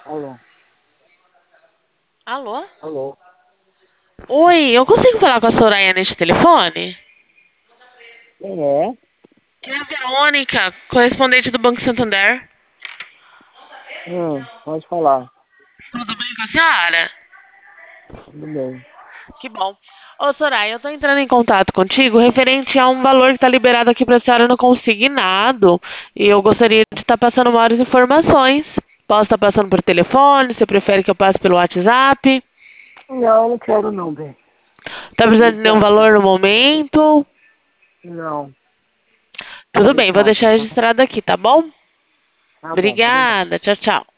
Alô, Alô? alô. Oi, eu consigo falar com a Soraya neste telefone? Quem é? É a Verônica, correspondente do Banco Santander. Pode falar. Tudo bem com a senhora? Tudo bem. Que bom. Ô, Soraya, eu tô entrando em contato contigo referente a um valor que tá liberado aqui pra senhora no consignado. E eu gostaria de estar passando maiores informações. Posso estar passando por telefone? Você prefere que eu passe pelo WhatsApp? Não, não quero não, bem. Tá Pode precisando de nenhum deixar valor assim. no momento? Não, pode Tudo bem, vou deixar deixar assim, tá? registrado aqui, tá bom? Tá bom, obrigado. Obrigada, tchau, tchau.